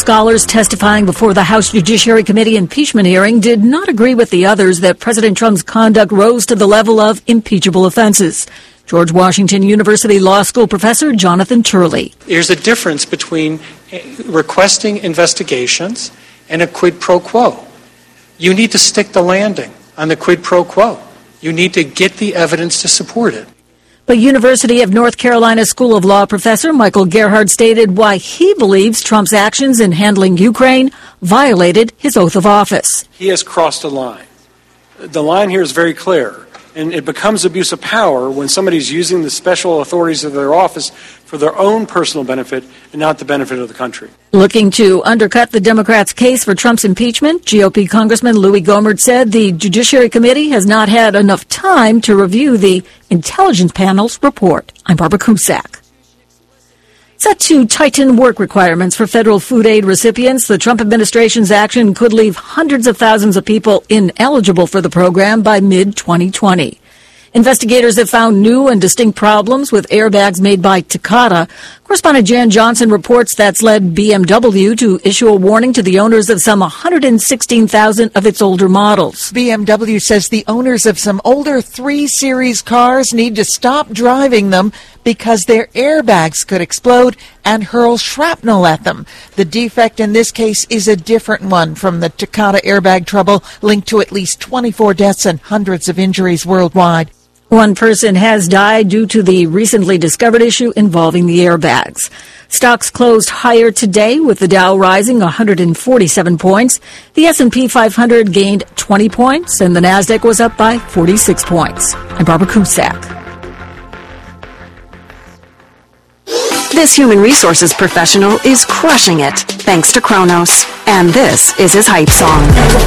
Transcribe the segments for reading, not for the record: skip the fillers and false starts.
scholars testifying before the House Judiciary Committee impeachment hearing did not agree with the others that President Trump's conduct rose to the level of impeachable offenses. George Washington University Law School professor Jonathan Turley. There's a difference between requesting investigations and a quid pro quo. You need to stick the landing on the quid pro quo. You need to get the evidence to support it. But University of North Carolina School of Law professor Michael Gerhardt stated why he believes Trump's actions in handling Ukraine violated his oath of office. He has crossed a line. The line here is very clear. And it becomes abuse of power when somebody's using the special authorities of their office for their own personal benefit and not the benefit of the country. Looking to undercut the Democrats' case for Trump's impeachment, GOP Congressman Louis Gohmert said the Judiciary Committee has not had enough time to review the Intelligence Panel's report. I'm Barbara Cusack. Set to tighten work requirements for federal food aid recipients, the Trump administration's action could leave hundreds of thousands of people ineligible for the program by mid-2020. Investigators have found new and distinct problems with airbags made by Takata. Correspondent Jan Johnson reports that's led BMW to issue a warning to the owners of some 116,000 of its older models. BMW says the owners of some older 3 Series cars need to stop driving them because their airbags could explode and hurl shrapnel at them. The defect in this case is a different one from the Takata airbag trouble, linked to at least 24 deaths and hundreds of injuries worldwide. One person has died due to the recently discovered issue involving the airbags. Stocks closed higher today, with the Dow rising 147 points. The S&P 500 gained 20 points, and the Nasdaq was up by 46 points. I'm Barbara Cusack. This human resources professional is crushing it, thanks to Kronos. And this is his hype song.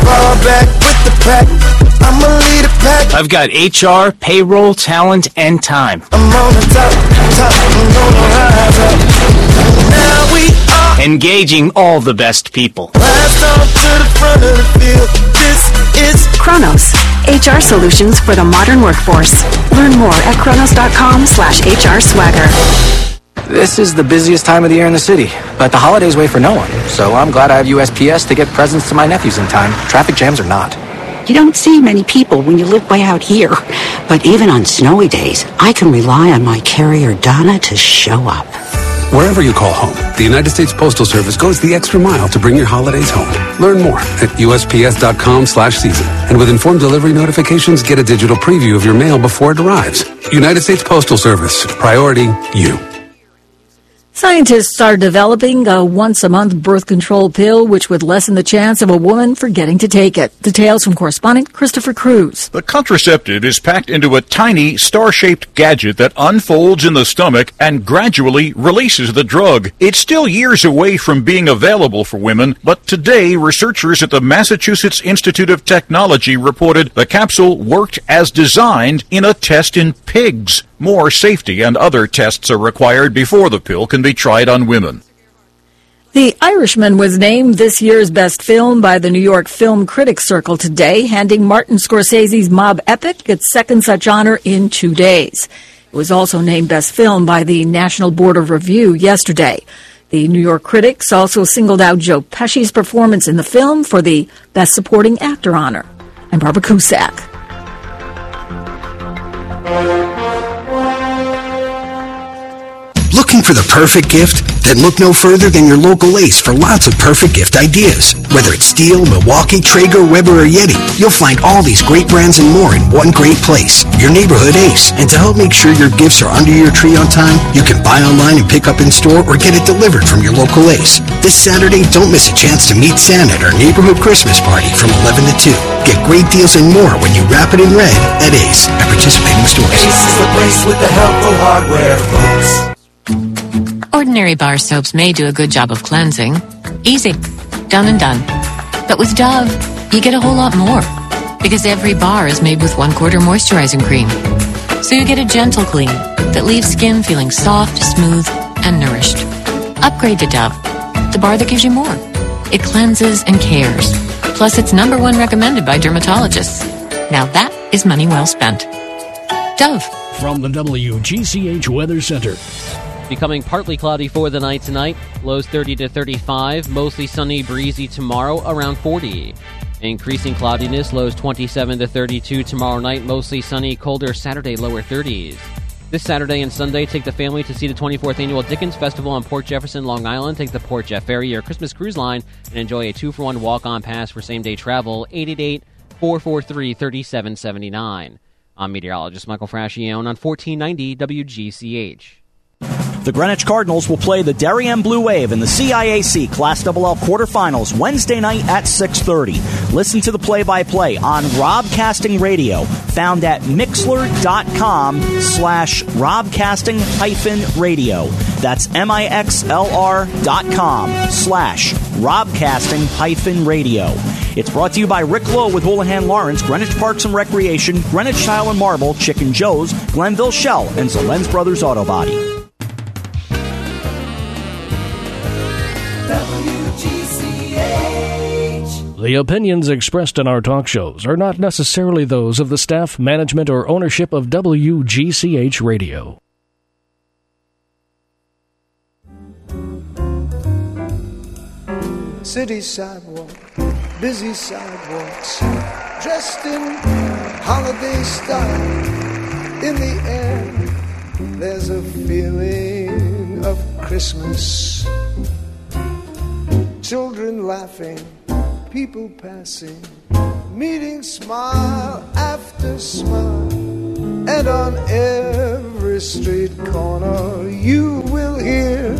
I've got HR, payroll, talent, and time. Engaging all the best people. Kronos, HR solutions for the modern workforce. Learn more at kronos.com/HR swagger. This is the busiest time of the year in the city, but the holidays wait for no one. So I'm glad I have USPS to get presents to my nephews in time. Traffic jams or not. You don't see many people when you live way out here. But even on snowy days, I can rely on my carrier Donna to show up. Wherever you call home, the United States Postal Service goes the extra mile to bring your holidays home. Learn more at USPS.com/season. And with informed delivery notifications, get a digital preview of your mail before it arrives. United States Postal Service. Priority, you. Scientists are developing a once-a-month birth control pill which would lessen the chance of a woman forgetting to take it. Details from correspondent Christopher Cruz. The contraceptive is packed into a tiny star-shaped gadget that unfolds in the stomach and gradually releases the drug. It's still years away from being available for women, but today researchers at the Massachusetts Institute of Technology reported the capsule worked as designed in a test in pigs. More safety and other tests are required before the pill can be tried on women. The Irishman was named this year's best film by the New York Film Critics Circle today, handing Martin Scorsese's mob epic its second such honor in 2 days. It was also named best film by the National Board of Review yesterday. The New York critics also singled out Joe Pesci's performance in the film for the Best Supporting Actor honor. I'm Barbara Cusack. Looking for the perfect gift? Then look no further than your local Ace for lots of perfect gift ideas. Whether it's Stihl, Milwaukee, Traeger, Weber, or Yeti, you'll find all these great brands and more in one great place, your neighborhood Ace. And to help make sure your gifts are under your tree on time, you can buy online and pick up in store or get it delivered from your local Ace. This Saturday, don't miss a chance to meet Santa at our neighborhood Christmas party from 11 to 2. Get great deals and more when you wrap it in red at Ace at participating stores. Ace is the place with the helpful hardware, folks. Ordinary bar soaps may do a good job of cleansing. Easy. Done and done. But with Dove, you get a whole lot more. Because every bar is made with 1/4 moisturizing cream. So you get a gentle clean that leaves skin feeling soft, smooth, and nourished. Upgrade to Dove, the bar that gives you more. It cleanses and cares. Plus, it's #1 recommended by dermatologists. Now that is money well spent. Dove. From the WGCH Weather Center. Becoming partly cloudy for the night tonight. Lows 30 to 35. Mostly sunny, breezy tomorrow, around 40. Increasing cloudiness. Lows 27 to 32 tomorrow night. Mostly sunny, colder Saturday, lower 30s. This Saturday and Sunday, take the family to see the 24th Annual Dickens Festival on Port Jefferson, Long Island. Take the Port Jeff Ferry, your Christmas cruise line, and enjoy a 2-for-1 walk-on pass for same-day travel. 888-443-3779. I'm meteorologist Michael Frascione on 1490 WGCH. The Greenwich Cardinals will play the Darien Blue Wave in the CIAC Class AA quarterfinals Wednesday night at 6:30. Listen to the play-by-play on Robcasting Radio, found at mixlr.com/Robcasting-radio. That's mixlr.com/Robcasting-radio. It's brought to you by Rick Lowe with Houlihan Lawrence, Greenwich Parks and Recreation, Greenwich Tile and Marble, Chicken Joe's, Glenville Shell, and Zolens Brothers Auto Body. The opinions expressed in our talk shows are not necessarily those of the staff, management, or ownership of WGCH Radio. City sidewalk, busy sidewalks, dressed in holiday style. In the air, there's a feeling of Christmas. Children laughing, people passing, meeting smile after smile. And on every street corner you will hear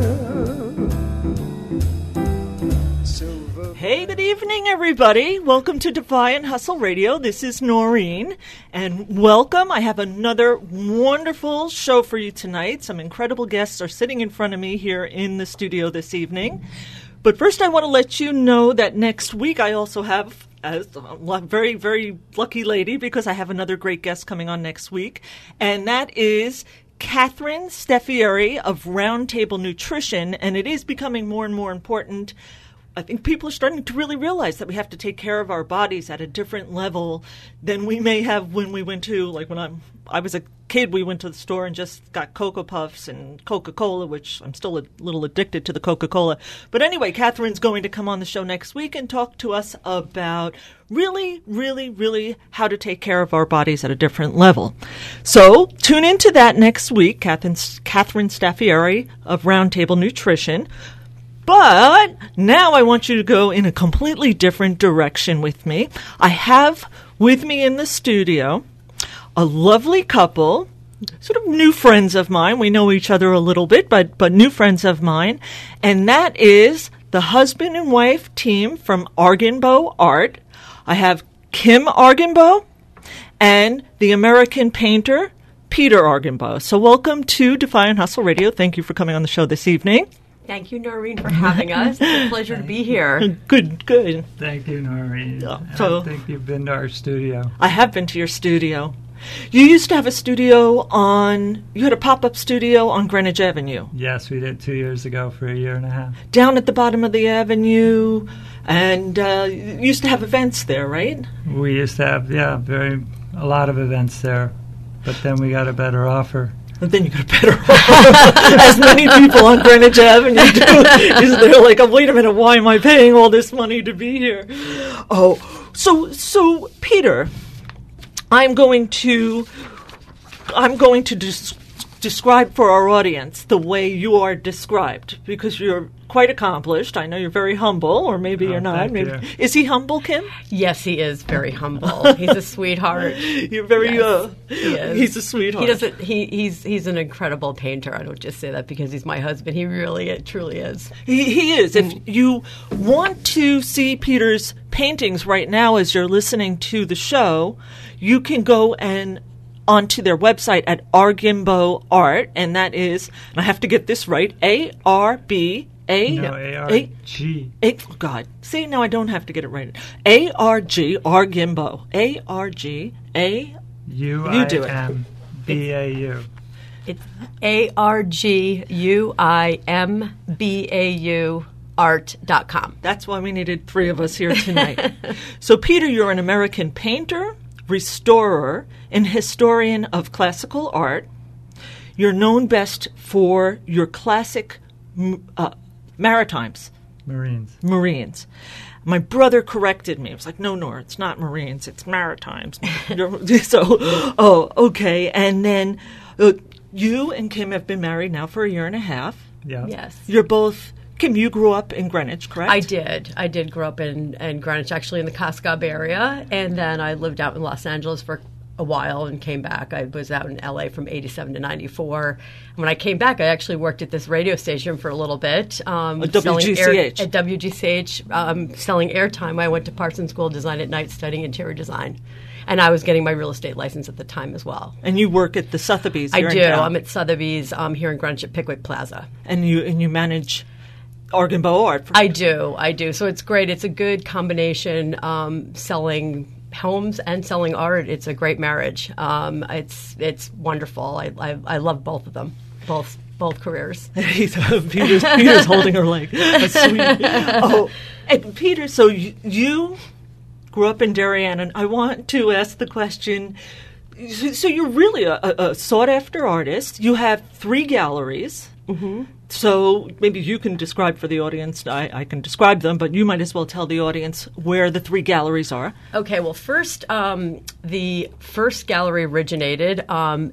silver. Hey, good evening, everybody. Welcome to Defy and Hustle Radio. This is Noreen, and welcome. I have another wonderful show for you tonight. Some incredible guests are sitting in front of me here in the studio this evening. But first, I want to let you know that next week I also have a very, very lucky lady, because I have another great guest coming on next week, and that is Catherine Staffieri of Roundtable Nutrition, and it is becoming more and more important. I think people are starting to really realize that we have to take care of our bodies at a different level than we may have when we went to, like when I was a kid, we went to the store and just got Cocoa Puffs and Coca-Cola, which I'm still a little addicted to the Coca-Cola. But anyway, Catherine's going to come on the show next week and talk to us about really, really, really how to take care of our bodies at a different level. So tune into that next week, Catherine Staffieri of Roundtable Nutrition. But now I want you to go in a completely different direction with me. I have with me in the studio a lovely couple, sort of new friends of mine. We know each other a little bit, but new friends of mine. And that is the husband and wife team from Argenbow Art. I have Kim Argenbow and the American painter, Peter Argenbow. So welcome to Defy and Hustle Radio. Thank you for coming on the show this evening. Thank you, Noreen, for having us. It's a pleasure to be here. Good. Thank you, Noreen. So, I think you've been to our studio. I have been to your studio. You used to have a studio you had a pop-up studio on Greenwich Avenue. Yes, we did 2 years ago for a year and a half. Down at the bottom of the avenue, and you used to have events there, right? We used to have, a lot of events there, but then we got a better offer. And then you got a better offer, as many people on Greenwich Avenue do. They're like, wait a minute, why am I paying all this money to be here? Oh, so Peter, I'm going to describe for our audience the way you are described, because you're quite accomplished. I know you're very humble, or maybe you're not. Maybe. Is he humble, Kim? Yes, he is very humble. He's a sweetheart. You're very. Yes, he is. He's a sweetheart. He's an incredible painter. I don't just say that because he's my husband. He really, truly is. He is. If you want to see Peter's paintings right now, as you're listening to the show, you can go and onto their website at Argenbow Art, and that is, and I have to get this right, A-R-B. A-R-G. Oh, God. See, now I don't have to get it right. A-R-G, Argenbow. A-R-G-A. You do it. B-A-U. It's A-R-G-U-I-M-B-A-U art.com. That's why we needed three of us here tonight. So, Peter, you're an American painter, restorer, and historian of classical art. you're known best for your classic Maritimes. Marines. My brother corrected me. I was like, no, Nora, it's not Marines, it's Maritimes. Okay. And then you and Kim have been married now for 1.5 years. Yeah. Yes. You're both... Kim, you grew up in Greenwich, correct? I did grow up in Greenwich, actually in the Cascab area, and then I lived out in Los Angeles for a while and came back. I was out in LA from 87 to 94. And when I came back, I actually worked at this radio station for a little bit. At WGCH. At WGCH, selling airtime. I went to Parsons School of Design at night studying interior design. And I was getting my real estate license at the time as well. And you work at the Sotheby's here I in do. town. I'm at Sotheby's here in Greenwich at Pickwick Plaza. And you manage Argenbeau Art. I do. So it's great. It's a good combination, selling homes and selling art. It's a great marriage. It's wonderful. I love both of them, both careers. Peter's holding her leg. That's sweet. And Peter, so you grew up in Darien, and I want to ask the question. So you're really a sought-after artist. You have 3 galleries. Mm-hmm. So maybe you can describe for the audience. I can describe them, but you might as well tell the audience where the 3 galleries are. Okay, well, first, the first gallery originated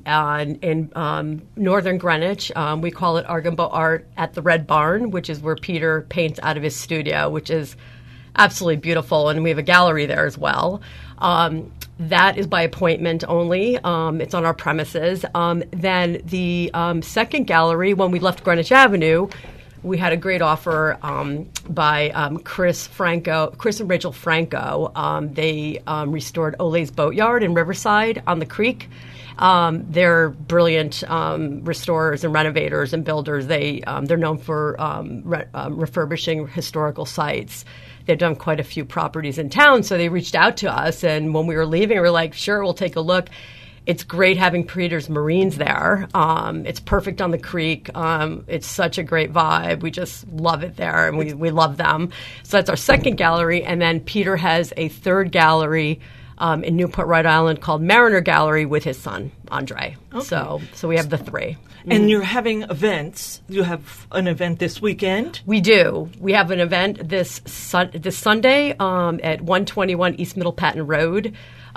in northern Greenwich. We call it Argenbeau Art at the Red Barn, which is where Peter paints out of his studio, which is absolutely beautiful, and we have a gallery there as well. That is by appointment only. It's on our premises. Then the second gallery, when we left Greenwich Avenue, we had a great offer by Chris and Rachel Franco. They restored Ole's Boatyard in Riverside on the creek. They're brilliant restorers and renovators and builders. They're known for refurbishing historical sites. They've done quite a few properties in town, so they reached out to us, and when we were leaving, we were like, sure, we'll take a look. It's great having Peter's Marines there. It's perfect on the creek. It's such a great vibe. We just love it there, and we love them. So that's our second gallery, and then Peter has a third gallery in Newport, Rhode Island called Mariner Gallery with his son, Andre. Okay. So we have the 3. And you're having events. You have an event this weekend? We do. We have an event this Sunday at 121 East Middle Patton Road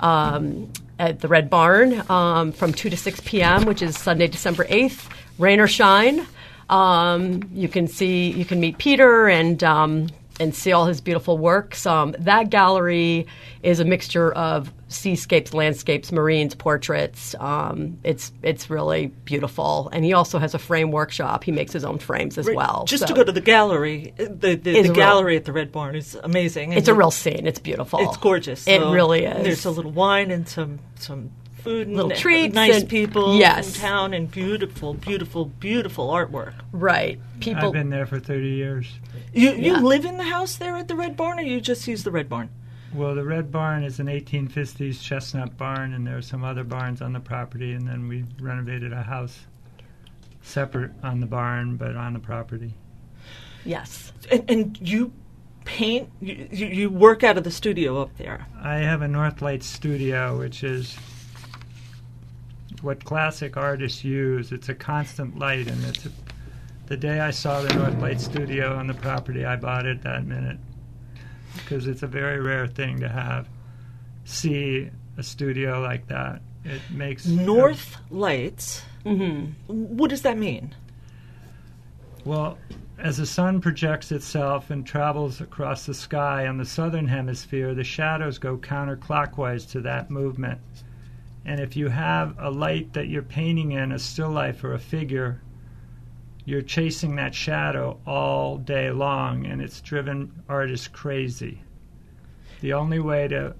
at the Red Barn from 2 to 6 p.m., which is Sunday, December 8th, rain or shine. You can meet Peter and see all his beautiful works. That gallery is a mixture of seascapes, landscapes, marines, portraits. It's really beautiful. And he also has a frame workshop. He makes his own frames as well. Just to go to the gallery, the gallery at the Red Barn is amazing. It's a real scene. It's beautiful. It's gorgeous. It really is. There's a little wine and some food and little treats, nice people yes. in town, and beautiful, beautiful, beautiful artwork. Right. I've been there for 30 years. You live in the house there at the Red Barn, or you just use the Red Barn? Well, the Red Barn is an 1850s chestnut barn, and there are some other barns on the property, and then we renovated a house separate on the barn, but on the property. Yes. And you paint, you work out of the studio up there. I have a Northlight studio, which is what classic artists use. It's a constant light, and the day I saw the Northlight studio on the property, I bought it that minute, because it's a very rare thing to see a studio like that. It makes North Lights. Mm-hmm. What does that mean? Well, as the sun projects itself and travels across the sky on the southern hemisphere, the shadows go counterclockwise to that movement. And if you have a light that you're painting in, a still life or a figure, you're chasing that shadow all day long, and it's driven artists crazy. The only way to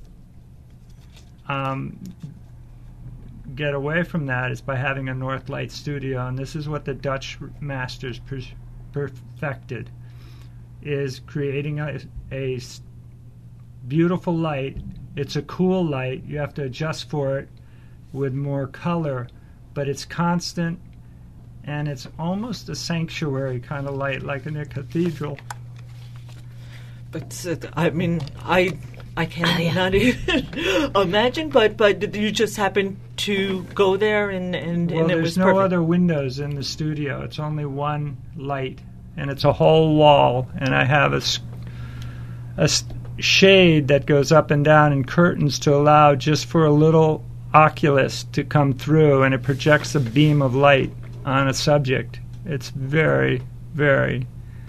get away from that is by having a Northlight studio, and this is what the Dutch masters perfected, is creating a beautiful light. It's a cool light. You have to adjust for it with more color, but it's constant, and it's almost a sanctuary kind of light, like in a cathedral. But I mean, I can't not even imagine, but you just happened to go there and well, it there's was no perfect. other windows in the studio. It's only one light, and it's a whole wall, and I have a shade that goes up and down and curtains to allow just for a little oculus to come through, and it projects a beam of light on a subject. It's very, very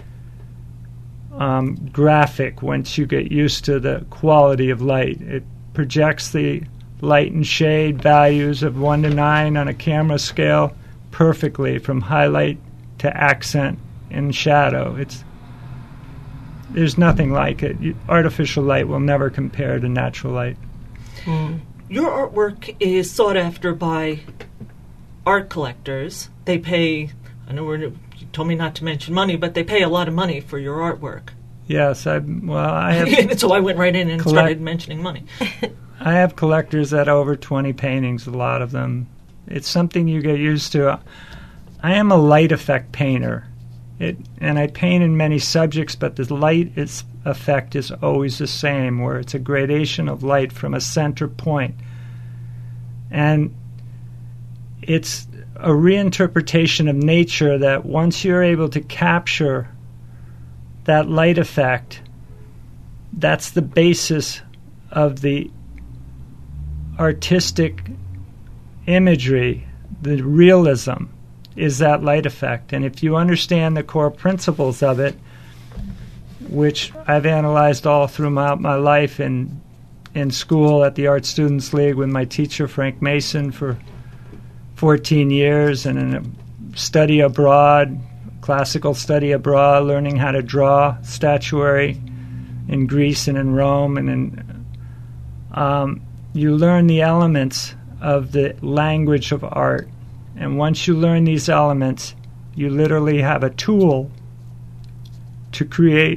graphic once you get used to the quality of light. It projects the light and shade values of 1 to 9 on a camera scale perfectly, from highlight to accent and shadow. There's nothing like it. Artificial light will never compare to natural light. Your artwork is sought after by art collectors. They pay, I know you told me not to mention money, but they pay a lot of money for your artwork. Yes, I have. So I went right in and started mentioning money. I have collectors that over 20 paintings, a lot of them. It's something you get used to. I am a light effect painter, and I paint in many subjects, but the light effect is always the same, where it's a gradation of light from a center point. And it's a reinterpretation of nature that once you're able to capture that light effect, that's the basis of the artistic imagery. The realism is that light effect. And if you understand the core principles of it, which I've analyzed all throughout my life in school at the Art Students League with my teacher, Frank Mason, for 14 years, and in a study abroad, classical study abroad, learning how to draw statuary in Greece and in Rome, and you learn the elements of the language of art. And once you learn these elements, you literally have a tool to create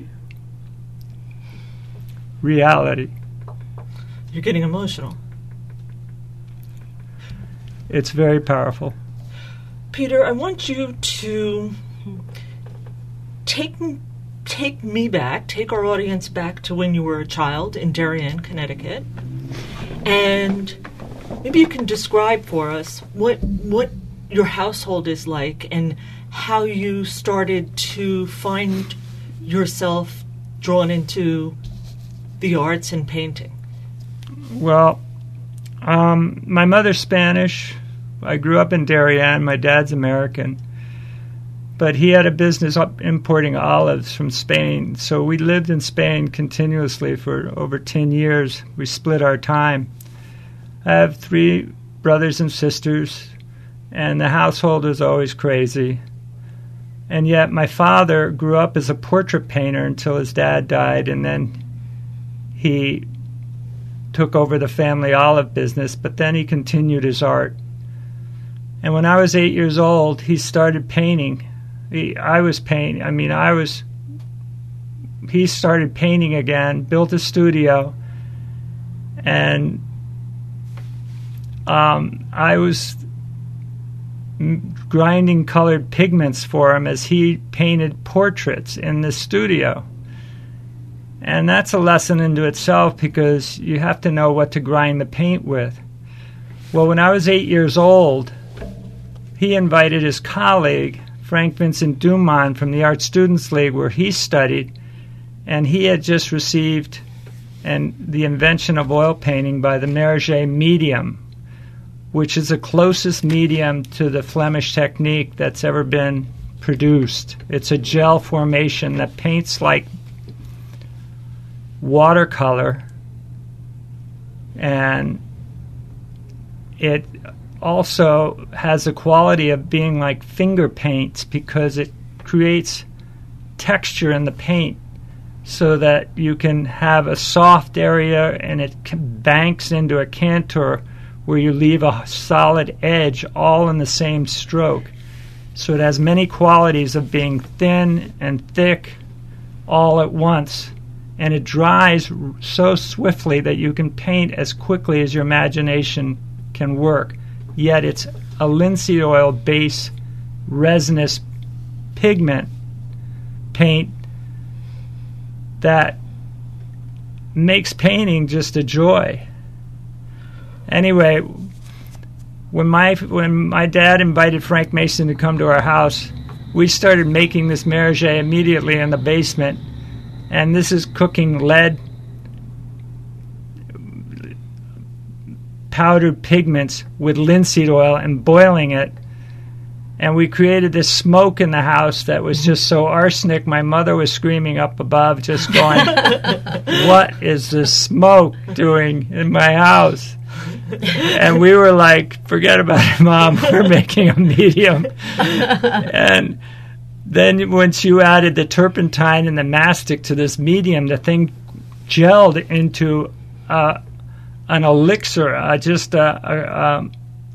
reality. You're getting emotional. It's very powerful. Peter, I want you to take me back, take our audience back to when you were a child in Darien, Connecticut, and maybe you can describe for us what your household is like and how you started to find yourself drawn into the arts and painting. Well, my mother's Spanish. I grew up in Darien. My dad's American. But he had a business importing olives from Spain. So we lived in Spain continuously for over 10 years. We split our time. I have 3 brothers and sisters, and the household was always crazy. And yet my father grew up as a portrait painter until his dad died, and then he took over the family olive business, but then he continued his art. And when I was 8 years old, he started painting. He started painting again, built a studio, and I was grinding colored pigments for him as he painted portraits in the studio. And that's a lesson into itself, because you have to know what to grind the paint with. Well, when I was 8 years old, he invited his colleague, Frank Vincent Dumont, from the Art Students League, where he studied, and he had just received the invention of oil painting by the Merget medium, which is the closest medium to the Flemish technique that's ever been produced. It's a gel formation that paints like watercolor, and it also has the quality of being like finger paints, because it creates texture in the paint so that you can have a soft area and it banks into a contour where you leave a solid edge all in the same stroke. So it has many qualities of being thin and thick all at once, and it dries so swiftly that you can paint as quickly as your imagination can work. Yet it's a linseed oil base resinous pigment paint that makes painting just a joy. Anyway, when my dad invited Frank Mason to come to our house, we started making this Marager immediately in the basement. And this is cooking lead powdered pigments with linseed oil and boiling it. And we created this smoke in the house that was just so arsenic. My mother was screaming up above, just going, "What is this smoke doing in my house?" And we were like, "Forget about it, Mom. We're making a medium." And then once you added the turpentine and the mastic to this medium, the thing gelled into an elixir, just a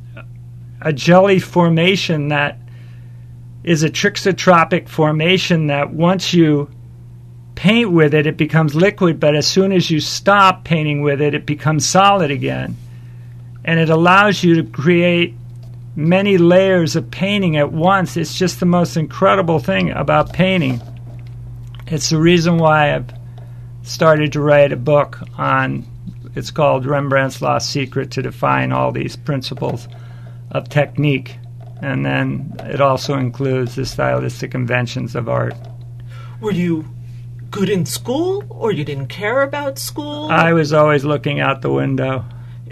jelly formation that is a trichotropic formation that once you paint with it, it becomes liquid, but as soon as you stop painting with it, it becomes solid again. And it allows you to create many layers of painting at once. It's just the most incredible thing about painting. It's the reason why I've started to write a book on, it's called Rembrandt's Lost Secret, to define all these principles of technique, and then it also includes the stylistic inventions of art. Were you good in school, or you didn't care about school? I was always looking out the window.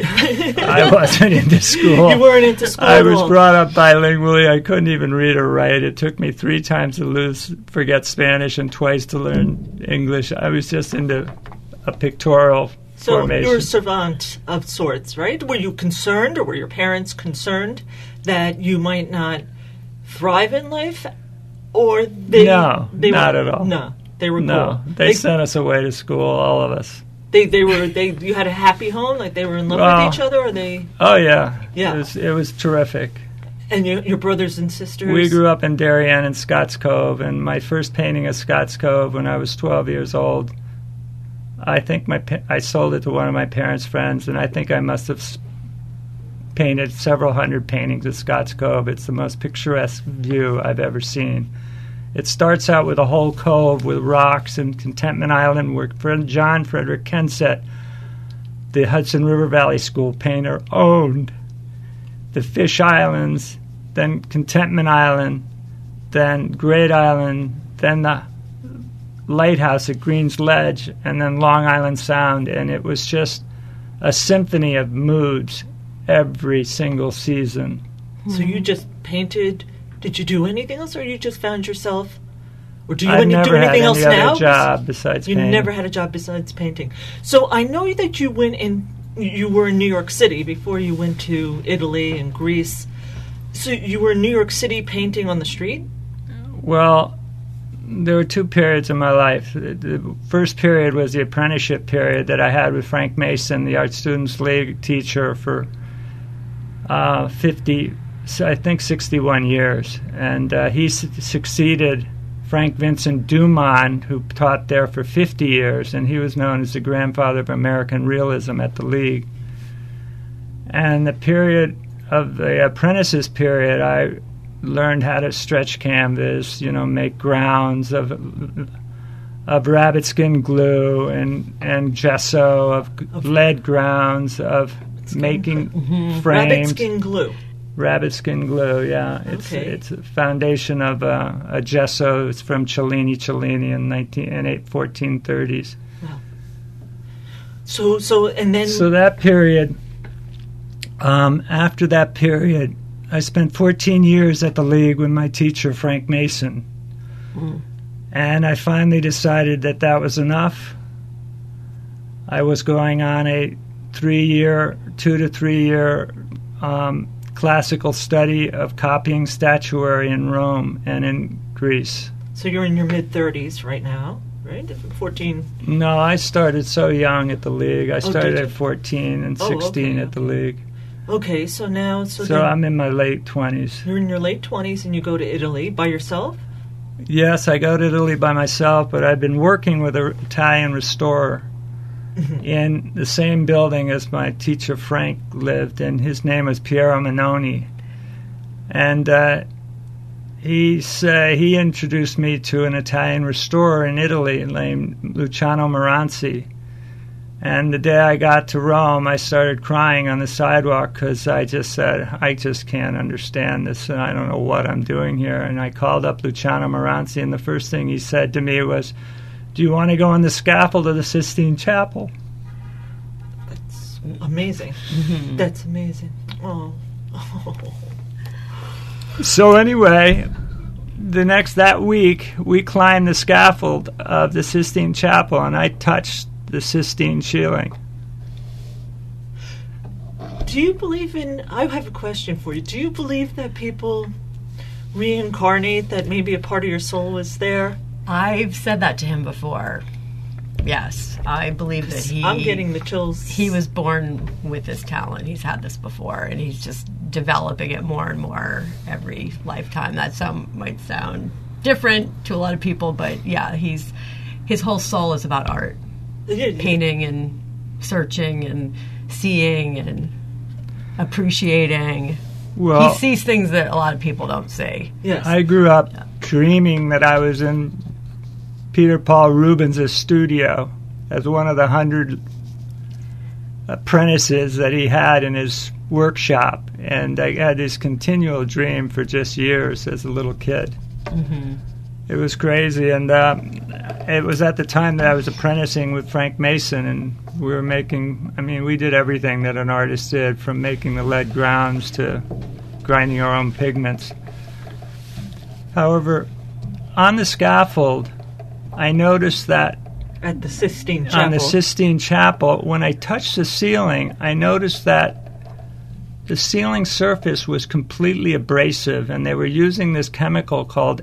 I wasn't into school. You weren't into school I at was all. brought up bilingually. I couldn't even read or write. It took me 3 times to forget Spanish and twice to learn English. I was just into a pictorial formation. So you're a savant of sorts, right? Were you concerned, or were your parents concerned that you might not thrive in life? Or they not at all. No, they were no. cool. They sent us away to school, all of us. You had a happy home, like they were in love with each other, or they? Oh yeah, yeah. It was terrific. And your brothers and sisters? We grew up in Darien and Scotts Cove, and my first painting of Scotts Cove when I was 12 years old, I think I sold it to one of my parents' friends, and I think I must have painted several hundred paintings of Scotts Cove. It's the most picturesque view I've ever seen. It starts out with a whole cove with rocks and Contentment Island, where John Frederick Kensett, the Hudson River Valley School painter, owned the Fish Islands, then Contentment Island, then Great Island, then the lighthouse at Green's Ledge, and then Long Island Sound. And it was just a symphony of moods every single season. So you just painted. Did you do anything else, or you just found yourself, or do you I've never do anything had else any now? Other job besides you painting. never had a job besides painting. So I know that you went in. You were in New York City before you went to Italy and Greece. So you were in New York City painting on the street? Well, there were 2 periods in my life. The first period was the apprenticeship period that I had with Frank Mason, the Art Students League teacher, for 61 years. And he succeeded Frank Vincent Dumont, who taught there for 50 years, and he was known as the grandfather of American realism at the League. And the period of the apprentices period, I learned how to stretch canvas, make grounds of rabbit skin glue and gesso, of lead grounds, of making frames. Rabbit skin glue. Rabbit skin glue, yeah. It's a foundation of a gesso. It's from Cellini in 1430s. Wow. So that period. After that period, I spent 14 years at the League with my teacher Frank Mason, and I finally decided that was enough. I was going on a 2 to 3 year classical study of copying statuary in Rome and in Greece. So you're in your mid-30s right now, right? 14? No, I started so young at the League. I started at 14 and 16 at the League. Okay, so now... So I'm in my late 20s. You're in your late 20s and you go to Italy by yourself? Yes, I go to Italy by myself, but I've been working with an Italian restorer in the same building as my teacher Frank lived, and his name was Piero Manoni. And he introduced me to an Italian restorer in Italy named Luciano Maranzi. And the day I got to Rome, I started crying on the sidewalk because I just said, I just can't understand this, and I don't know what I'm doing here. And I called up Luciano Maranzi, and the first thing he said to me was, do you want to go on the scaffold of the Sistine Chapel? That's amazing. That's amazing. Oh. So anyway, that week, we climbed the scaffold of the Sistine Chapel, and I touched the Sistine ceiling. Do you believe in... I have a question for you. Do you believe that people reincarnate, that maybe a part of your soul is there? I've said that to him before. Yes, I believe that I'm getting the chills. He was born with this talent. He's had this before, and he's just developing it more and more every lifetime. That might sound different to a lot of people, but yeah, his whole soul is about art. Painting and searching and seeing and appreciating. Well, he sees things that a lot of people don't see. Yes. I grew up dreaming that I was in Peter Paul Rubens' studio as one of the 100 apprentices that he had in his workshop, and I had this continual dream for just years as a little kid. Mm-hmm. It was crazy, and it was at the time that I was apprenticing with Frank Mason, and we were we did everything that an artist did, from making the lead grounds to grinding our own pigments. However, on the scaffold, I noticed that at the Sistine Chapel. On the Sistine Chapel, when I touched the ceiling, I noticed that the ceiling surface was completely abrasive, and they were using this chemical called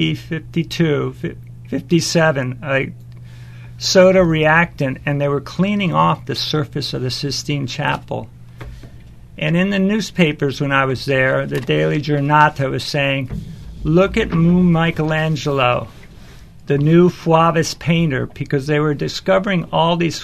AB57, a soda reactant, and they were cleaning off the surface of the Sistine Chapel. And in the newspapers when I was there, the Daily Giornata was saying, look at Michelangelo, the new Fauvis painter, because they were discovering all these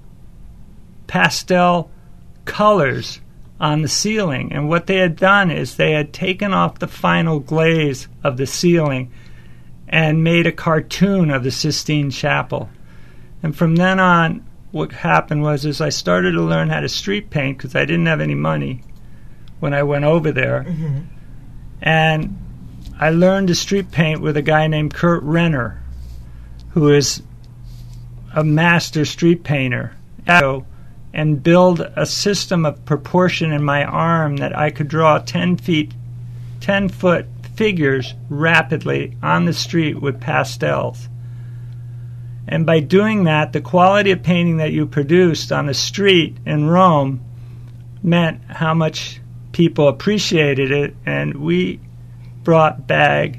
pastel colors on the ceiling. And what they had done is they had taken off the final glaze of the ceiling and made a cartoon of the Sistine Chapel. And from then on, what happened was I started to learn how to street paint because I didn't have any money when I went over there. Mm-hmm. And I learned to street paint with a guy named Kurt Renner, who is a master street painter, and build a system of proportion in my arm that I could draw 10-foot figures rapidly on the street with pastels. And by doing that, the quality of painting that you produced on the street in Rome meant how much people appreciated it, and we brought bags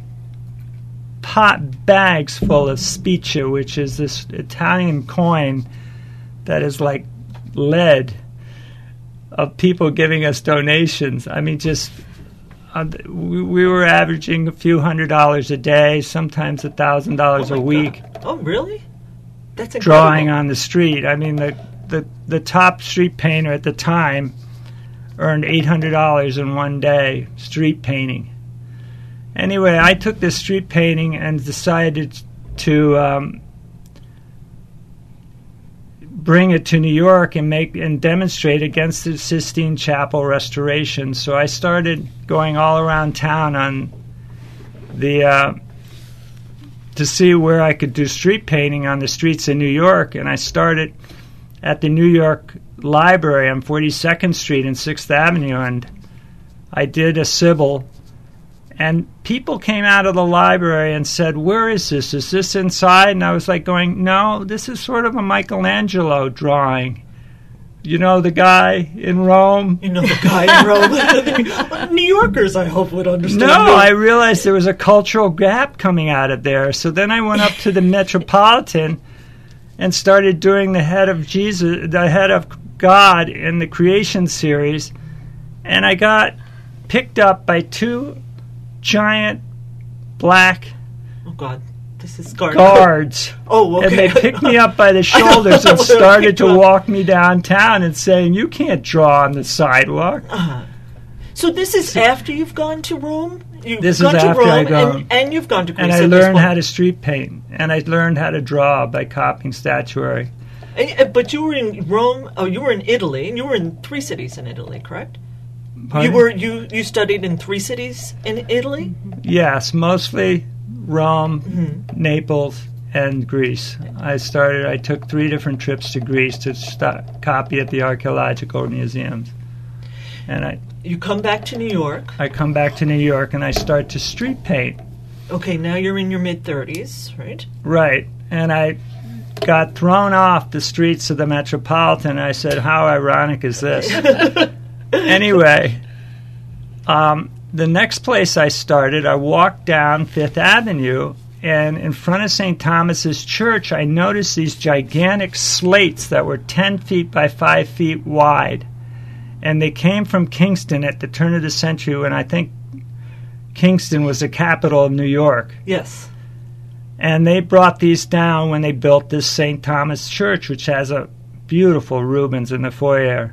full of spiccia, which is this Italian coin that is like lead, of people giving us donations. I mean, just we were averaging a few $100s a day, sometimes $1,000 a week. God. Oh, really? That's incredible. Drawing on the street. I mean, the top street painter at the time earned $800 in one day street painting. Anyway, I took this street painting and decided to bring it to New York and demonstrate against the Sistine Chapel restoration. So I started going all around town on to see where I could do street painting on the streets of New York, and I started at the New York Library on 42nd Street and 6th Avenue, and I did a Sybil. And people came out of the library and said, where is this? Is this inside? And I was like going, no, this is sort of a Michelangelo drawing. You know the guy in Rome? You know the guy in Rome. New Yorkers, I hope, would understand. No, I realized there was a cultural gap coming out of there. So then I went up to the Metropolitan and started doing the head of Jesus, the head of God in the Creation series. And I got picked up by two giant black this is guards. Oh, okay. And they picked me up by the shoulders and started to walk me downtown and saying, you can't draw on the sidewalk. So this is after you've gone to Rome? This is after I've gone. And you've gone to Greece. And I learned how to street paint. And I learned how to draw by copying statuary. But you were in Rome. Oh, you were in Italy, and you were in 3 cities in Italy, correct? Pardon? You studied in 3 cities in Italy? Yes, mostly Rome, Naples, and Greece. I took 3 different trips to Greece to copy at the archaeological museums. And you come back to New York. I come back to New York and I start to street paint. Okay, now you're in your mid-30s, right? Right. And I got thrown off the streets of the Metropolitan. I said, how ironic is this? Anyway, the next place I started, I walked down Fifth Avenue, and in front of St. Thomas's Church, I noticed these gigantic slates that were 10 feet by 5 feet wide. And they came from Kingston at the turn of the century, when I think Kingston was the capital of New York. Yes. And they brought these down when they built this St. Thomas Church, which has a beautiful Rubens in the foyer.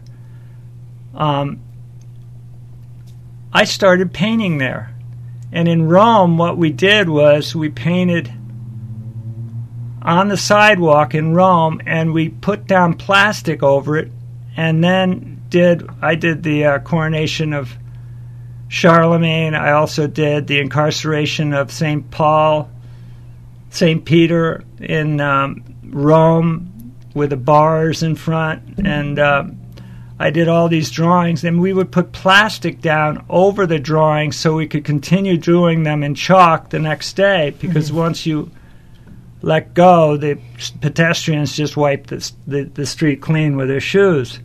I started painting there. And in Rome, what we did was we painted on the sidewalk in Rome, and we put down plastic over it, and then I did the coronation of Charlemagne. I also did the incarceration of St. Peter in Rome with the bars in front, and I did all these drawings, and we would put plastic down over the drawings so we could continue doing them in chalk the next day, because once you let go, the pedestrians just wipe the street clean with their shoes.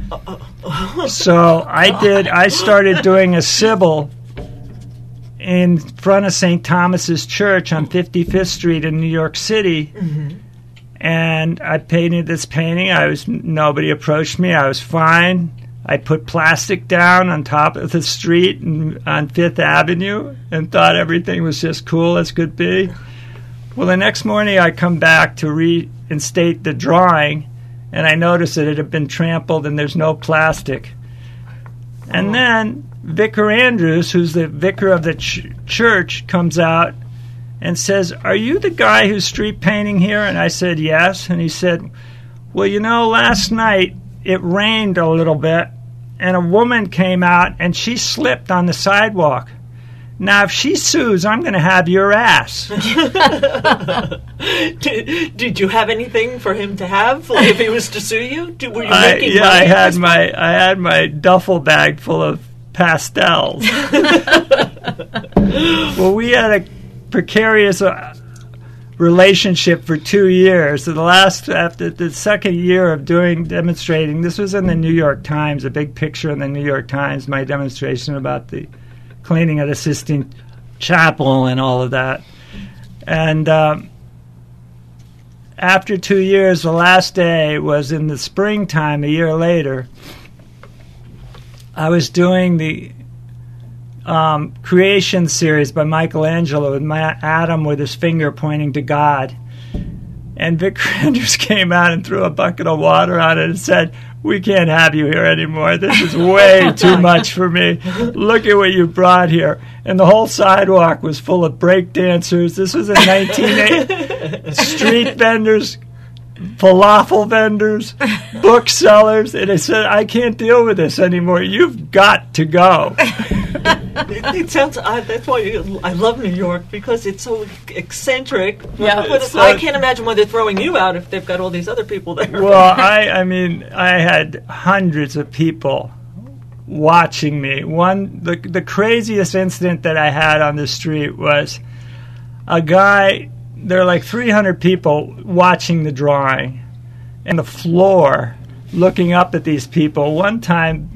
So I started doing a Sybil in front of St. Thomas's Church on 55th Street in New York City. And I painted this painting. Nobody approached me. I was fine. I put plastic down on top of the street on Fifth Avenue and thought everything was just cool as could be. Well, the next morning I come back to reinstate the drawing, and I noticed that it had been trampled and there's no plastic. And then Vicar Andrews, who's the vicar of the church, comes out and says, "Are you the guy who's street painting here?" And I said, "Yes." And he said, "Well, last night it rained a little bit, and a woman came out and she slipped on the sidewalk. Now, if she sues, I'm going to have your ass." Did you have anything for him to have if he was to sue you? Were you making money? I had my duffel bag full of pastels. Well, we had a precarious relationship for 2 years. After the second year of demonstrating, this was in the New York Times, a big picture in the New York Times, my demonstration about the cleaning of the Sistine Chapel and all of that. And after 2 years, the last day was in the springtime, a year later. I was doing the Creation series by Michelangelo with Adam with his finger pointing to God. And Vicar Andrews came out and threw a bucket of water on it and said, "We can't have you here anymore. This is way too much for me. Look at what you brought here." And the whole sidewalk was full of break dancers. This was in 1980. Street vendors, falafel vendors, booksellers. And I said, "I can't deal with this anymore. You've got to go." It sounds odd. That's why I love New York, because it's so eccentric. Yeah, I can't imagine why they're throwing you out if they've got all these other people there. Well, I had hundreds of people watching me. The craziest incident that I had on the street was a guy. There are like 300 people watching the drawing, and the floor looking up at these people. One time,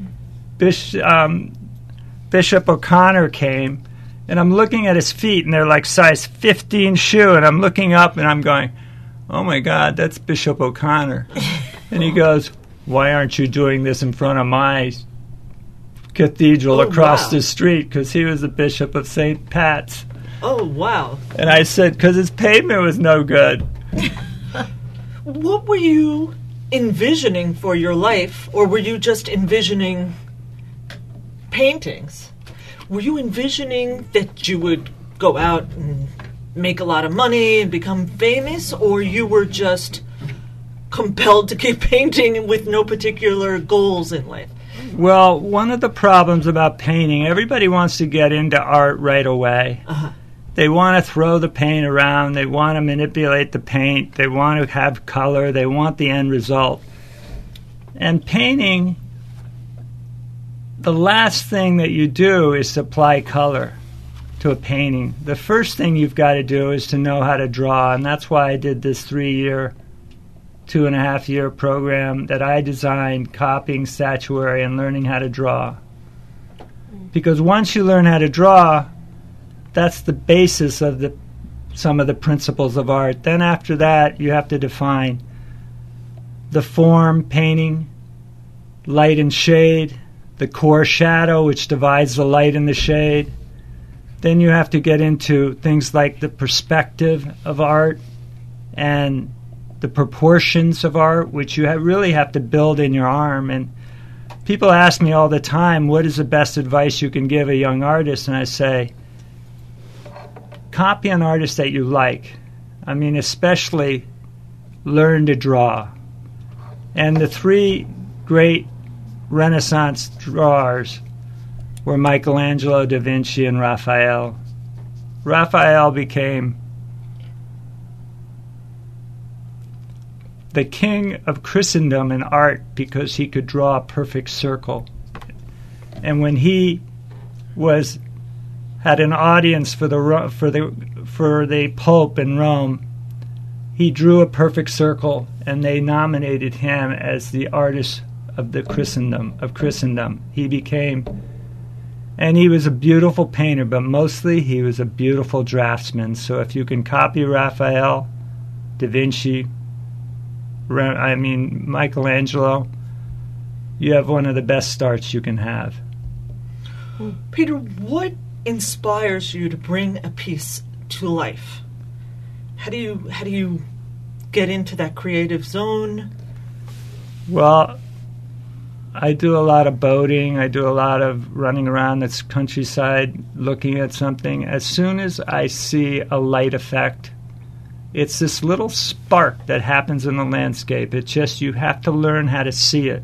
Bishop O'Connor came, and I'm looking at his feet, and they're like size 15 shoe, and I'm looking up, and I'm going, "Oh my God, that's Bishop O'Connor." And he goes, "Why aren't you doing this in front of my cathedral across the street?" Because he was the Bishop of St. Pat's. Oh, wow. And I said, "Because his pavement was no good." What were you envisioning for your life, or were you just envisioning paintings? Were you envisioning that you would go out and make a lot of money and become famous, or you were just compelled to keep painting with no particular goals in life? Well, one of the problems about painting, everybody wants to get into art right away. They want to throw the paint around. They want to manipulate the paint. They want to have color. They want the end result. And painting, the last thing that you do is apply color to a painting. The first thing you've got to do is to know how to draw, and that's why I did this 3-year, 2.5-year program that I designed, copying statuary and learning how to draw. Because once you learn how to draw, that's the basis of some of the principles of art. Then after that, you have to define the form, painting, light and shade, the core shadow, which divides the light and the shade. Then you have to get into things like the perspective of art and the proportions of art, which you really have to build in your arm. And people ask me all the time, what is the best advice you can give a young artist? And I say, copy an artist that you like. I mean, especially learn to draw. And the 3 great Renaissance drawers were Michelangelo, Da Vinci, and Raphael. Raphael became the king of Christendom in art because he could draw a perfect circle. And when he had an audience for the Pope in Rome, he drew a perfect circle, and they nominated him as the artist of the Christendom. He became, and he was a beautiful painter, but mostly he was a beautiful draftsman. So if you can copy Raphael, Da Vinci, Michelangelo, you have one of the best starts you can have. Peter, what inspires you to bring a piece to life? How do you get into that creative zone? Well, I do a lot of boating. I do a lot of running around the countryside looking at something. As soon as I see a light effect, it's this little spark that happens in the landscape. It's just you have to learn how to see it.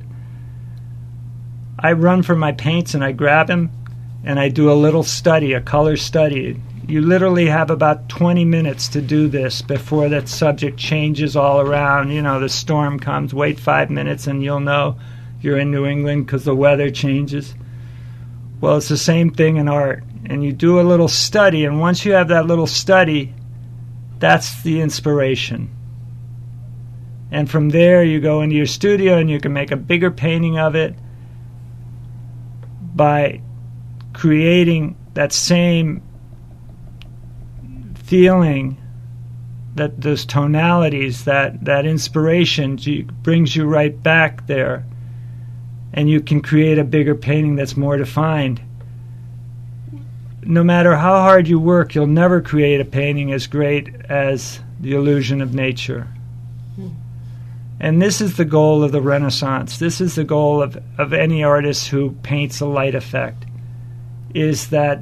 I run for my paints and I grab them and I do a little study, a color study. You literally have about 20 minutes to do this before that subject changes all around. You know, the storm comes, wait 5 minutes and you'll know you're in New England because the weather changes. Well, it's the same thing in art. And you do a little study, and once you have that little study, that's the inspiration. And from there, you go into your studio and you can make a bigger painting of it by creating that same feeling, that those tonalities, that inspiration brings you right back there. And you can create a bigger painting that's more defined. No matter how hard you work, you'll never create a painting as great as the illusion of nature. And this is the goal of the Renaissance. This is the goal of any artist who paints a light effect, is that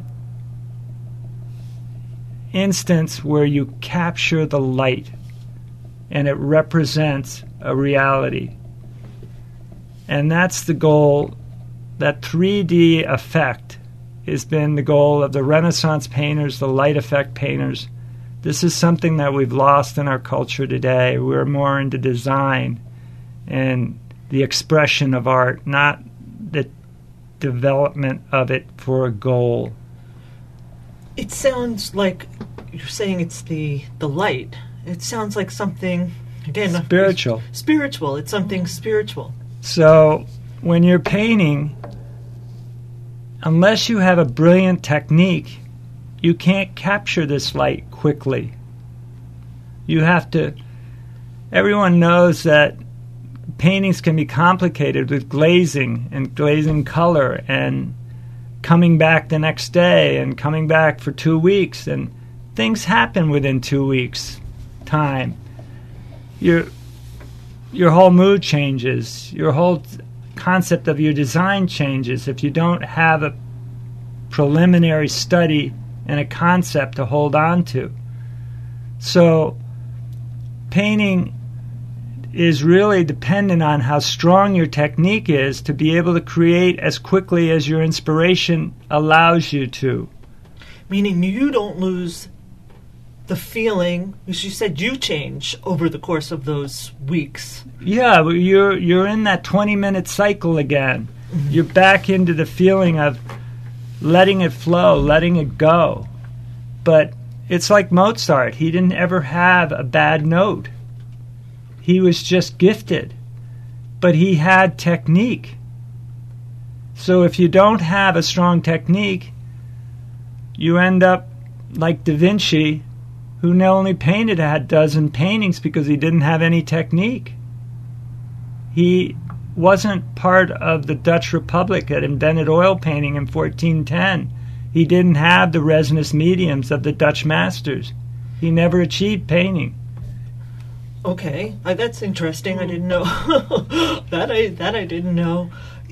instance where you capture the light and it represents a reality. And that's the goal. That 3D effect has been the goal of the Renaissance painters, the light effect painters. This is something that we've lost in our culture today. We're more into design and the expression of art, not the development of it for a goal. It sounds like you're saying it's the light. It sounds like something, again, spiritual. Spiritual. It's something spiritual. So when you're painting, unless you have a brilliant technique, you can't capture this light quickly. You have to... Everyone knows that paintings can be complicated with glazing and glazing color and coming back the next day and coming back for 2 weeks, and things happen within 2 weeks' time. Your whole mood changes. Your whole concept of your design changes if you don't have a preliminary study and a concept to hold on to. So painting is really dependent on how strong your technique is to be able to create as quickly as your inspiration allows you to. Meaning you don't lose the feeling, as you said, you change over the course of those weeks. Yeah, you're in that 20-minute cycle again. Mm-hmm. You're back into the feeling of letting it flow, letting it go. But it's like Mozart. He didn't ever have a bad note. He was just gifted. But he had technique. So if you don't have a strong technique, you end up like Da Vinci, who not only painted a dozen paintings because he didn't have any technique. He wasn't part of the Dutch Republic that invented oil painting in 1410. He didn't have the resinous mediums of the Dutch masters. He never achieved painting. Okay, that's interesting. I didn't know that. I didn't know.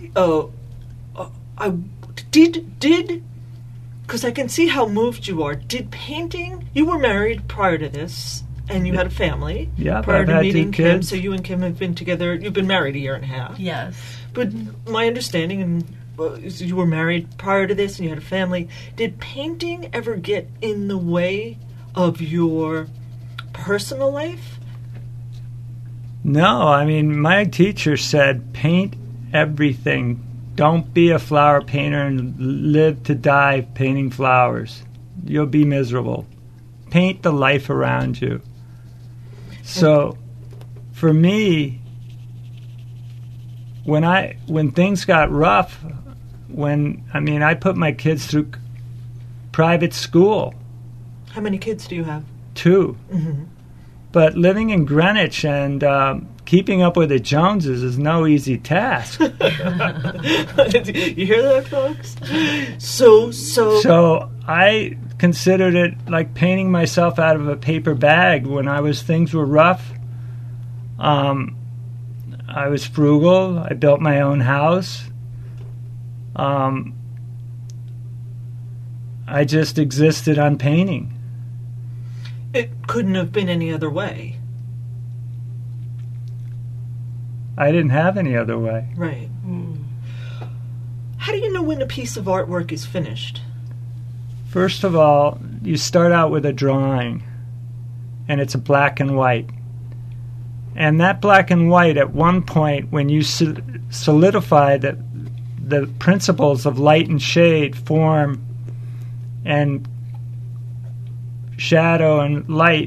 I did. Because I can see how moved you are. Did painting... You were married prior to this, and you had a family. Yeah, prior to meeting Kim. Kids. So you and Kim have been together... You've been married a year and a half. Yes. But my understanding is you were married prior to this, and you had a family. Did painting ever get in the way of your personal life? No, I mean, my teacher said, paint everything. Don't be a flower painter and live to die painting flowers. You'll be miserable. Paint the life around you. So, for me, when things got rough, I put my kids through private school. How many kids do you have? 2. Mm-hmm. But living in Greenwich and keeping up with the Joneses is no easy task. You hear that, folks? So I considered it like painting myself out of a paper bag when things were rough. I was frugal. I built my own house. I just existed on painting. It couldn't have been any other way. I didn't have any other way. Right. How do you know when a piece of artwork is finished? First of all, you start out with a drawing, and it's a black and white. And that black and white, at one point, when you solidify the principles of light and shade, form and shadow and light,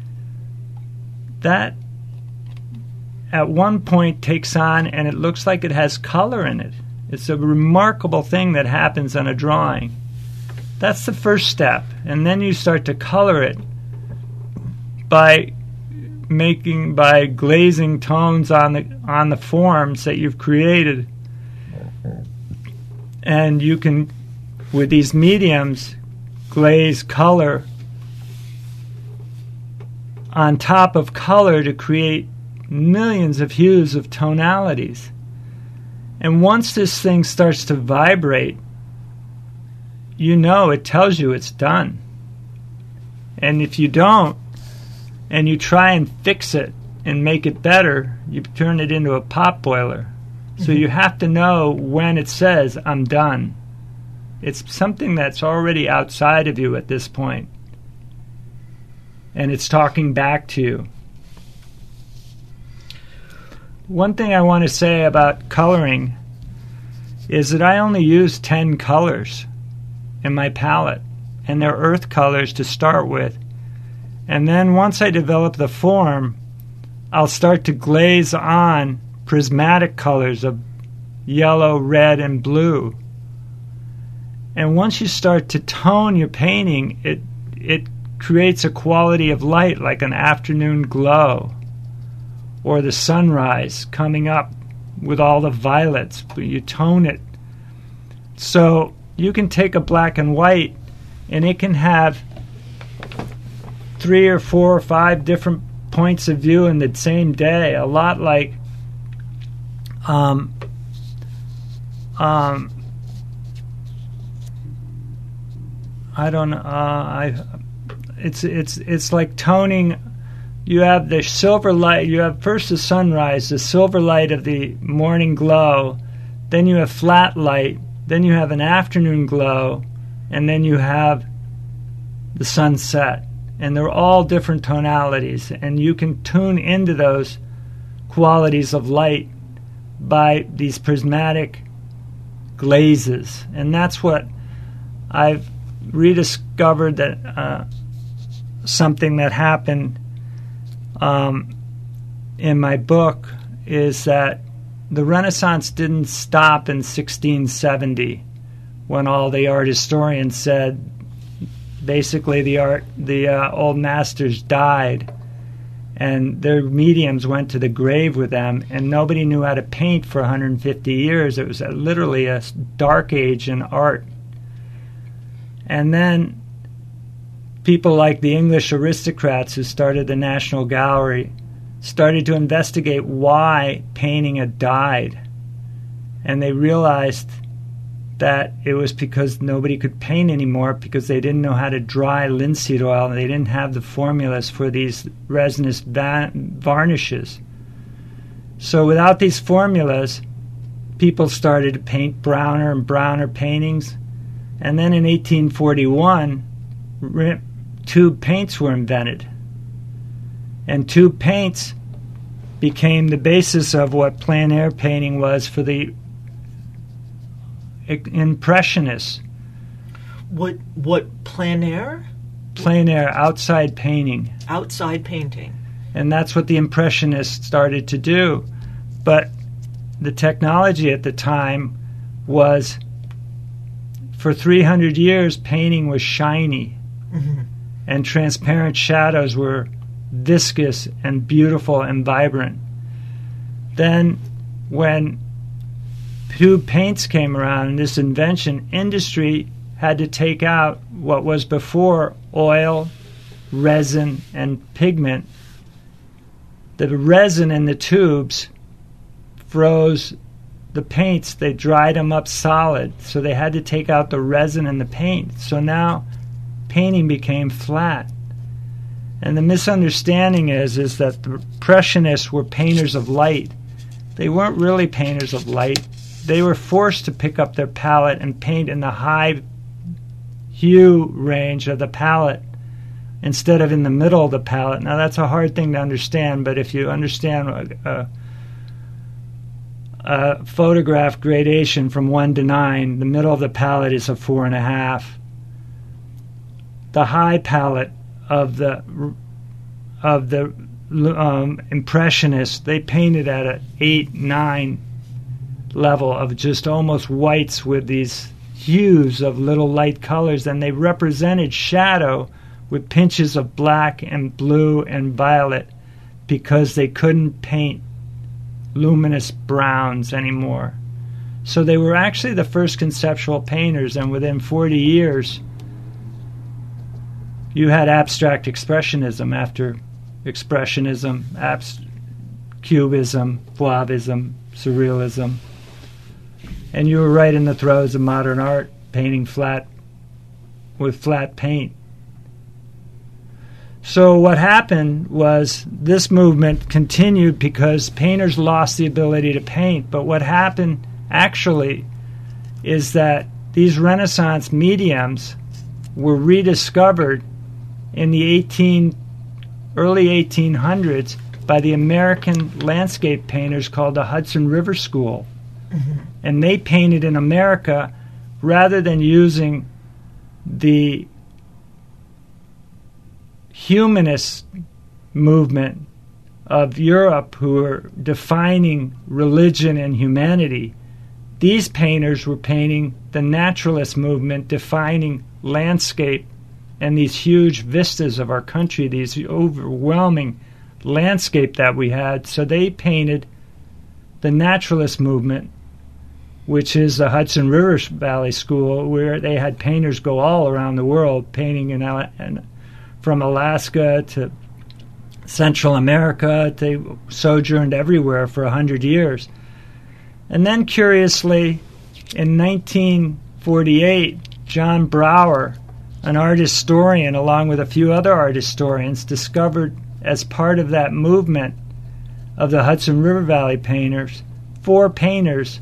that at one point takes on, and it looks like it has color in it. It's a remarkable thing that happens on a drawing. That's the first step, and then you start to color it by glazing tones on the forms that you've created. And you can, with these mediums, glaze color on top of color to create millions of hues of tonalities. And once this thing starts to vibrate, it tells you it's done. And if you don't, and you try and fix it and make it better, you turn it into a pot boiler. Mm-hmm. So you have to know when it says, I'm done. It's something that's already outside of you at this point. And it's talking back to you. One thing I want to say about coloring is that I only use 10 colors in my palette, and they're earth colors to start with. And then once I develop the form, I'll start to glaze on prismatic colors of yellow, red, and blue. And once you start to tone your painting, it creates a quality of light, like an afternoon glow or the sunrise coming up with all the violets, but you tone it. So you can take a black and white, and it can have 3 or 4 or 5 different points of view in the same day. A lot like I don't know. It's like toning you have the silver light. You have first the sunrise, the silver light of the morning glow. Then you have flat light. Then you have an afternoon glow. And then you have the sunset. And they're all different tonalities. And you can tune into those qualities of light by these prismatic glazes. And that's what I've rediscovered, that something that happened in my book is that the Renaissance didn't stop in 1670 when all the art historians said basically the old masters died and their mediums went to the grave with them, and nobody knew how to paint for 150 years. It was literally a dark age in art. And then people like the English aristocrats who started the National Gallery started to investigate why painting had died. And they realized that it was because nobody could paint anymore because they didn't know how to dry linseed oil and they didn't have the formulas for these resinous varnishes. So without these formulas, people started to paint browner and browner paintings. And then in 1841, tube paints were invented. And tube paints became the basis of what plein air painting was for the Impressionists. What plein air? Plein air, outside painting. Outside painting. And that's what the Impressionists started to do. But the technology at the time was, for 300 years, painting was shiny. Mm-hmm. And transparent shadows were viscous and beautiful and vibrant. Then when tube paints came around and this invention, industry had to take out what was before oil, resin, and pigment. The resin in the tubes froze the paints. They dried them up solid, so they had to take out the resin in the paint. So now painting became flat. And the misunderstanding is that the Impressionists were painters of light. They weren't really painters of light. They were forced to pick up their palette and paint in the high hue range of the palette instead of in the middle of the palette. Now, that's a hard thing to understand, but if you understand a photograph gradation from 1 to 9, the middle of the palette is a 4.5. The high palette of the Impressionists, they painted at an 8, 9 level of just almost whites with these hues of little light colors, and they represented shadow with pinches of black and blue and violet because they couldn't paint luminous browns anymore. So they were actually the first conceptual painters, and within 40 years you had abstract expressionism after expressionism, cubism, Fauvism, surrealism. And you were right in the throes of modern art, painting flat with flat paint. So what happened was this movement continued because painters lost the ability to paint. But what happened actually is that these Renaissance mediums were rediscovered in the early 1800s by the American landscape painters called the Hudson River School. Mm-hmm. And they painted in America rather than using the humanist movement of Europe who were defining religion and humanity. These painters were painting the naturalist movement, defining landscape and these huge vistas of our country, these overwhelming landscape that we had. So they painted the naturalist movement, which is the Hudson River Valley School, where they had painters go all around the world, painting from Alaska to Central America. They sojourned everywhere for 100 years. And then, curiously, in 1948, John Brower, an art historian, along with a few other art historians, discovered as part of that movement of the Hudson River Valley painters, 4 painters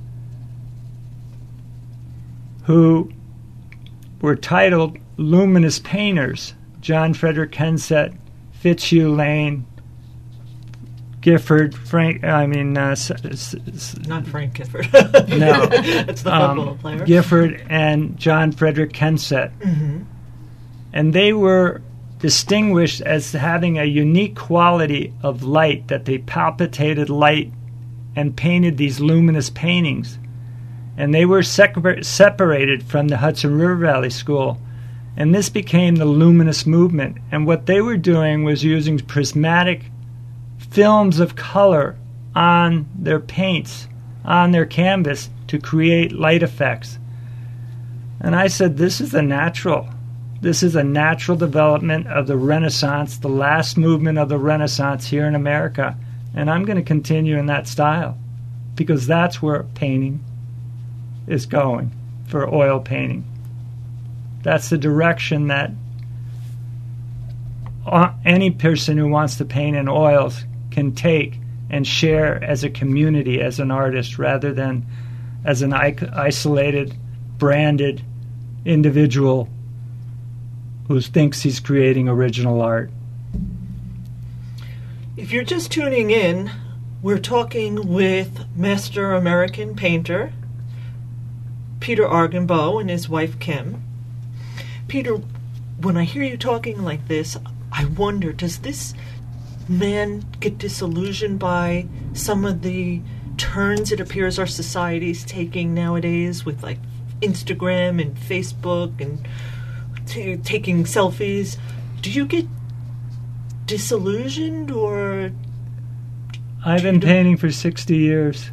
who were titled Luminous Painters: John Frederick Kensett, Fitzhugh Lane, Gifford, not Frank Gifford. No. That's the football player. Gifford and John Frederick Kensett. Mm-hmm. And they were distinguished as having a unique quality of light, that they palpitated light and painted these luminous paintings. And they were separated from the Hudson River Valley School. And this became the luminous movement. And what they were doing was using prismatic films of color on their paints, on their canvas, to create light effects. And I said, this is a natural development of the Renaissance, the last movement of the Renaissance here in America. And I'm going to continue in that style, because that's where painting is going, for oil painting. That's the direction that any person who wants to paint in oils can take and share as a community, as an artist, rather than as an isolated, branded individual who thinks he's creating original art. If you're just tuning in, we're talking with master American painter Peter Argenboe and his wife Kim. Peter, when I hear you talking like this, I wonder, does this man get disillusioned by some of the turns it appears our society's taking nowadays with like Instagram and Facebook and taking selfies? Do you get disillusioned, or... I've been painting for 60 years,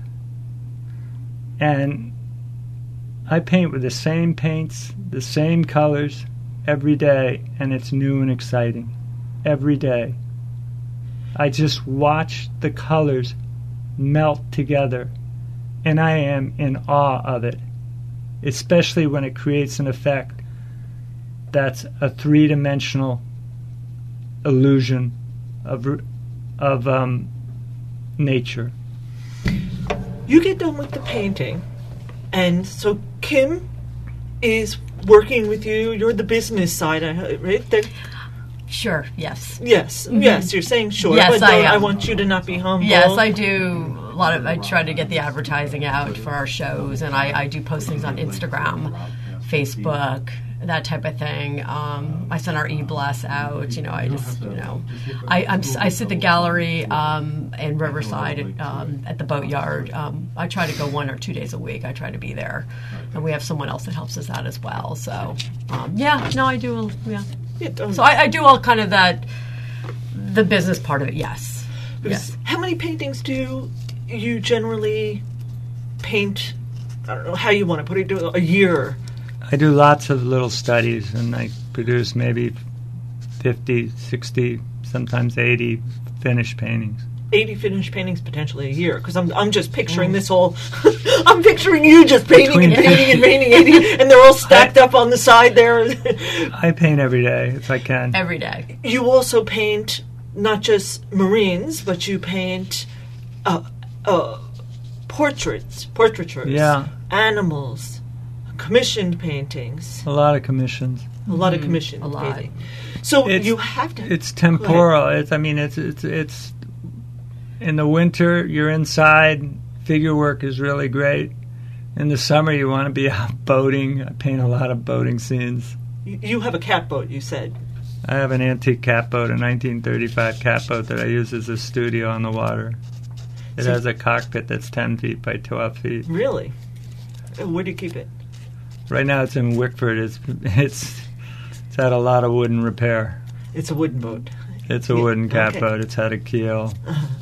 and I paint with the same paints, the same colors every day, and it's new and exciting every day. I just watch the colors melt together, and I am in awe of it, especially when it creates an effect that's a three-dimensional illusion of nature. You get done with the painting, and so Kim is working with you. You're the business side, right? Sure, yes. Yes, Mm-hmm. Yes, you're saying sure. Yes, but I want you to not be humble. Yes, I do. I try to get the advertising out for our shows, and I do post things on Instagram, Facebook, that type of thing. I send our e-blasts out. I sit the gallery in Riverside at the Boatyard. I try to go 1 or 2 days a week. I try to be there, and we have someone else that helps us out as well. So, I do. Yeah. So I do all kind of that, the business part of it. Yes. Yes. How many paintings do you generally paint? I don't know how you want to put it. A year. I do lots of little studies, and I produce maybe 50, 60, sometimes 80 finished paintings. 80 finished paintings potentially a year, because I'm just picturing this whole... I'm picturing you just painting and painting and painting, 80, and they're all stacked up on the side there. I paint every day, if I can. Every day. You also paint not just marines, but you paint portraitures, animals, commissioned paintings. A lot of commissions. A lot of commissioned painting. So you have to... It's temporal. It's in the winter, you're inside. Figure work is really great. In the summer, you want to be out boating. I paint a lot of boating scenes. You have a catboat, you said. I have an antique catboat, a 1935 catboat that I use as a studio on the water. It has a cockpit that's 10 feet by 12 feet. Really? Where do you keep it? Right now it's in Wickford. It's had a lot of wooden repair. It's a wooden boat. It's a wooden catboat. It's had a keel.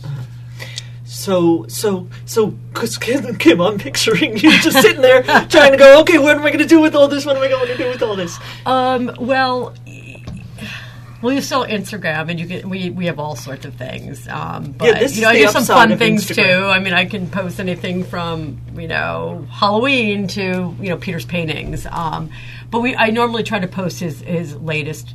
So, because Kim, I'm picturing you just sitting there trying to go, okay, what am I going to do with all this? What am I going to do with all this? Well, you saw Instagram, and we have all sorts of things. But I do some fun things Instagram. too. I mean, I can post anything from Halloween to Peter's paintings. But I normally try to post his latest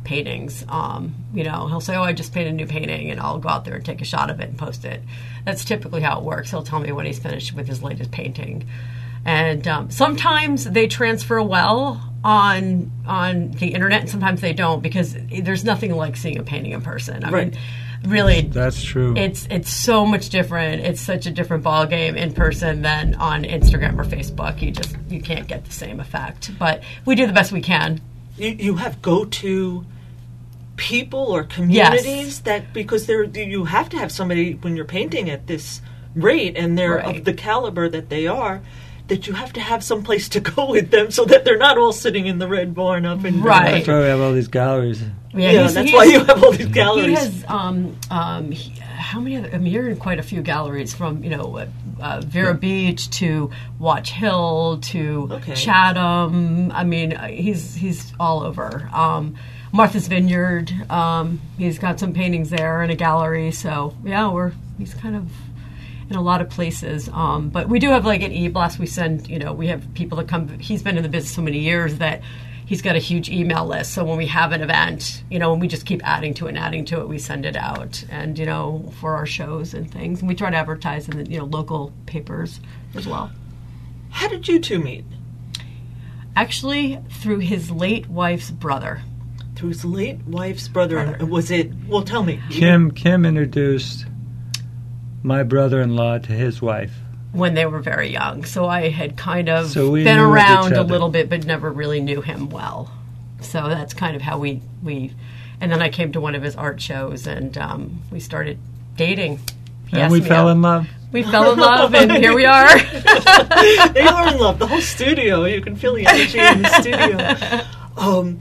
paintings. He'll say, "Oh, I just painted a new painting," and I'll go out there and take a shot of it and post it. That's typically how it works. He'll tell me when he's finished with his latest painting. And sometimes they transfer well on the internet, and sometimes they don't, because there's nothing like seeing a painting in person. I mean, really, that's true. It's so much different. It's such a different ball game in person than on Instagram or Facebook. You can't get the same effect. But we do the best we can. You have go-to people or communities that, because you have to have somebody when you're painting at this rate, and they're of the caliber that they are, that you have to have some place to go with them so that they're not all sitting in the Red Barn up in That's why we have all these galleries. Yeah, that's why you have all these galleries. He has how many other? I mean, you're in quite a few galleries, from Vera Beach to Watch Hill to Chatham. I mean, he's all over. Martha's Vineyard. He's got some paintings there in a gallery. So yeah, he's kind of in a lot of places. But we do have, like, at E-Blast, we send, we have people that come. He's been in the business so many years that he's got a huge email list. So when we have an event, and we just keep adding to it, we send it out. And, for our shows and things. And we try to advertise in the, local papers as well. How did you two meet? Actually, through his late wife's brother. Through his late wife's brother. Was it, well, tell me. Kim introduced my brother-in-law to his wife when they were very young. So I had kind of been around a little bit, but never really knew him well. So that's kind of how we and then I came to one of his art shows, and we started dating. And we fell in love. We fell in love, and here we are. They are in love. The whole studio. You can feel the energy in the studio.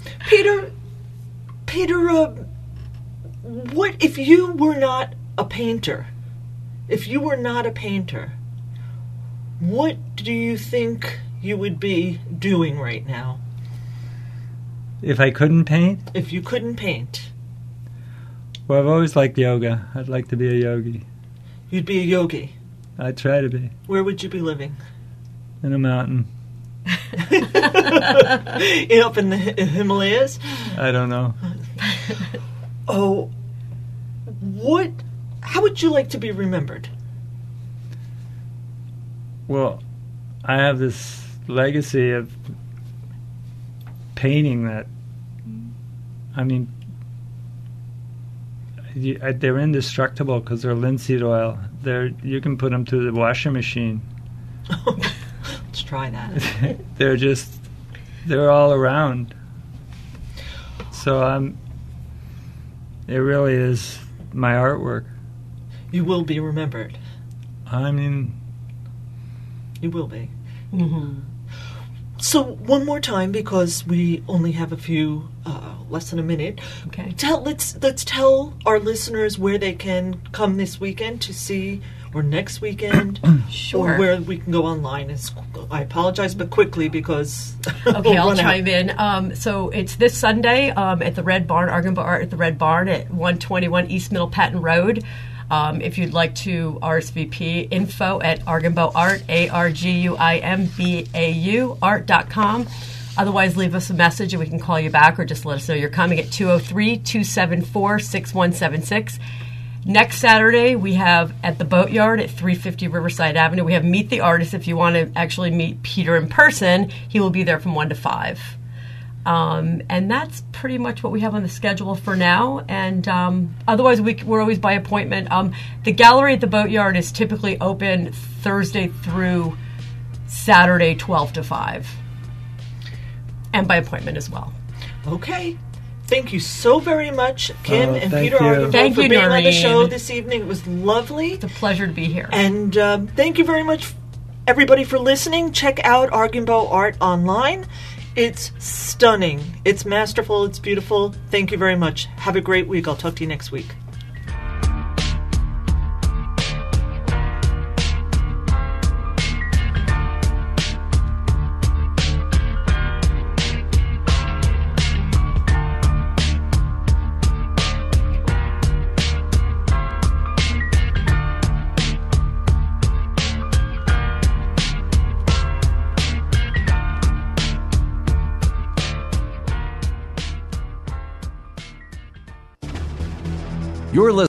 Peter, what if you were not a painter? If you were not a painter, what do you think you would be doing right now? If I couldn't paint? If you couldn't paint. Well, I've always liked yoga. I'd like to be a yogi. You'd be a yogi? I'd try to be. Where would you be living? In a mountain. Up in the Himalayas? I don't know. How would you like to be remembered? Well, I have this legacy of painting that, I mean, they're indestructible because they're linseed oil. You can put them through the washing machine. Let's try that. They're all around. So it really is my artwork. You will be remembered. I mean, you will be. Mm-hmm. So one more time, because we only have a few, less than a minute. Okay. Let's tell our listeners where they can come this weekend to see, or next weekend, sure, or where we can go online. I apologize, but quickly, because okay, I'll chime in. So it's this Sunday at the Red Barn, Argimbo Art at the Red Barn at 121 East Middle Patton Road. If you'd like to RSVP, info at Argimbo Art, ARGUIMBAU, art.com. Otherwise, leave us a message and we can call you back, or just let us know you're coming at 203-274-6176. Next Saturday, we have at the Boatyard at 350 Riverside Avenue, we have Meet the Artist. If you want to actually meet Peter in person, he will be there from 1 to 5. And that's pretty much what we have on the schedule for now. And otherwise, we're always by appointment. The gallery at the Boatyard is typically open Thursday through Saturday, 12 to 5. And by appointment as well. Okay. Thank you so very much, Kim and Peter Argimbo, for being Noreen. on the show this evening. It was lovely. It's a pleasure to be here. And thank you very much, everybody, for listening. Check out Argimbo Art online. It's stunning. It's masterful. It's beautiful. Thank you very much. Have a great week. I'll talk to you next week. You're listening